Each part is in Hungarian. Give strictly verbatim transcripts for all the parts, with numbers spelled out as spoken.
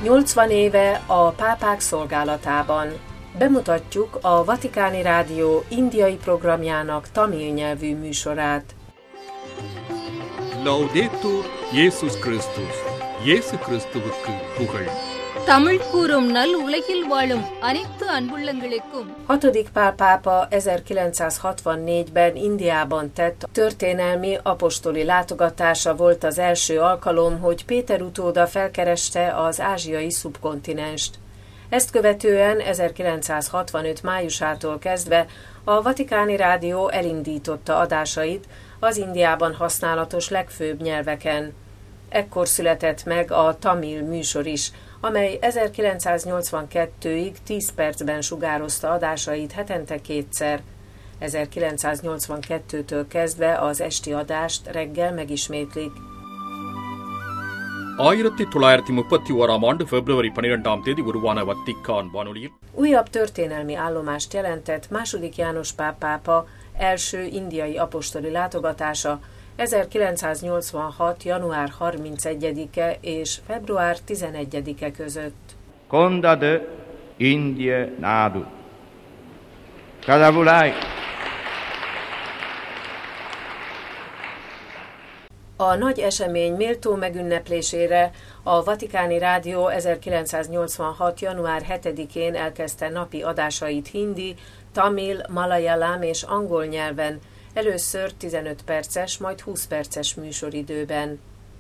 nyolcvan éve a pápák szolgálatában. Bemutatjuk a Vatikáni Rádió indiai programjának tamil nyelvű műsorát. Laudetur Jézus Krisztus. Jézu Krisztuவுக்கு புகழ். தமிழ் கூறும் நல் உலகில் வாழும் அனைத்து அன்புள்ளங்களுக்கும் hatodik Pál pápa ezerkilencszázhatvannégyben Indiában tett történelmi apostoli látogatása volt az első alkalom, hogy Péter utóda felkereste az ázsiai szubkontinenst. Ezt követően ezerkilencszázhatvanöt májusától kezdve a Vatikáni Rádió elindította adásait az Indiában használatos legfőbb nyelveken. Ekkor született meg a tamil műsor is, amely ezerkilencszáznyolcvankettőig tíz percben sugározta adásait hetente kétszer. ezerkilencszáznyolcvankettőtől kezdve az esti adást reggel megismétlik. ஆயிரத்தி தொள்ளாயிரத்தி முப்பத்தி ஓராம் ஆண்டு பிப்ரவரி பன்னிரெண்டாம் தேதி உருவான வத்திக்கான் வானொலியில் Újabb történelmi állomást jelentett második János Pál pápa első indiai apostoli látogatása ezerkilencszáznyolcvanhat. január harmincegyedike és február tizenegyedike között. Kondad India nádu. Kadavulai. A nagy esemény méltó megünneplésére a Vatikáni Rádió ezerkilencszáznyolcvanhat. január hetedikén elkezdte napi adásait hindi, tamil, malayalam és angol nyelven, először tizenöt perces, majd húsz perces műsoridőben.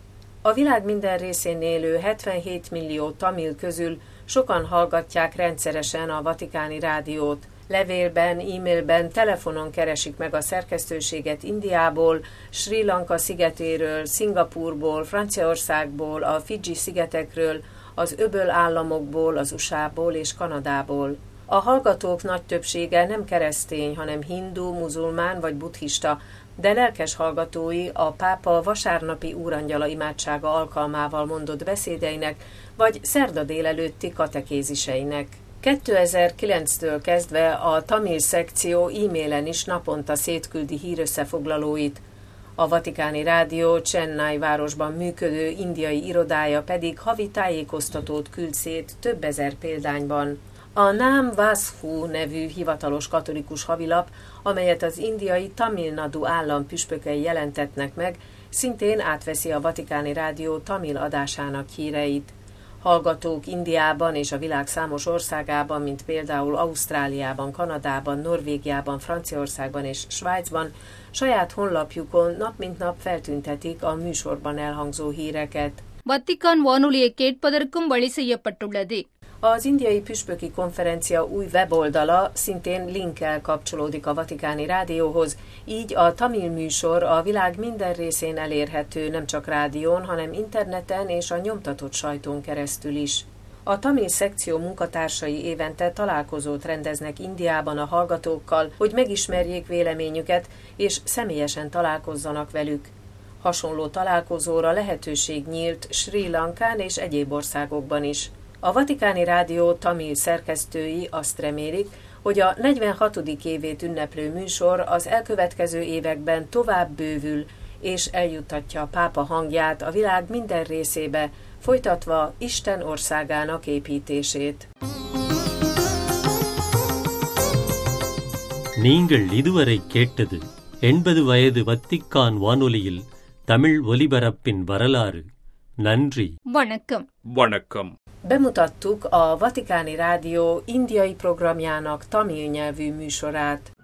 A világ minden részén élő hetvenhét millió tamil közül sokan hallgatják rendszeresen a Vatikáni Rádiót. Levélben, e-mailben, telefonon keresik meg a szerkesztőséget Indiából, Srí Lanka szigetéről, Szingapúrból, Franciaországból, a Fidzsi szigetekről, az öböl államokból, az u es á-ból és Kanadából. A hallgatók nagy többsége nem keresztény, hanem hindu, muzulmán vagy buddhista, de lelkes hallgatói a pápa vasárnapi úrangyala imádsága alkalmával mondott beszédeinek, vagy szerda délelőtti katekéziseinek. kétezer-kilenctől kezdve a tamil szekció e-mailen is naponta szétküldi hírösszefoglalóit. A Vatikáni Rádió Chennai városban működő indiai irodája pedig havi tájékoztatót küld szét több ezer példányban. A Nám Vászhú nevű hivatalos katolikus havilap, amelyet az indiai Tamil Nadu állam püspökei jelentetnek meg, szintén átveszi a Vatikáni Rádió tamil adásának híreit. Hallgatók Indiában és a világ számos országában, mint például Ausztráliában, Kanadában, Norvégiában, Franciaországban és Svájcban saját honlapjukon nap mint nap feltüntetik a műsorban elhangzó híreket. Vatican வானொலியை கேட்பதற்கும் வழி செய்யப்பட்டுள்ளது. Az indiai püspöki konferencia új weboldala szintén linkkel kapcsolódik a Vatikáni Rádióhoz, így a tamil műsor a világ minden részén elérhető nem csak rádión, hanem interneten és a nyomtatott sajtón keresztül is. A tamil szekció munkatársai évente találkozót rendeznek Indiában a hallgatókkal, hogy megismerjék véleményüket és személyesen találkozzanak velük. Hasonló találkozóra lehetőség nyílt Srí Lankán és egyéb országokban is. A Vatikáni Rádió tamil szerkesztői azt remélik, hogy a negyvenhatodik évét ünneplő műsor az elkövetkező években tovább bővül, és eljuttatja a pápa hangját a világ minden részébe, folytatva Isten országának építését. நீங்கள் இதுவரை கேட்டது எண்பது வயது வத்திக்கான் வானொலியில் தமிழ் ஒலிபரப்பின் வரலாறு. நன்றி. வணக்கம். வணக்கம். Bemutattuk a Vatikáni Rádió indiai programjának tamil nyelvű műsorát.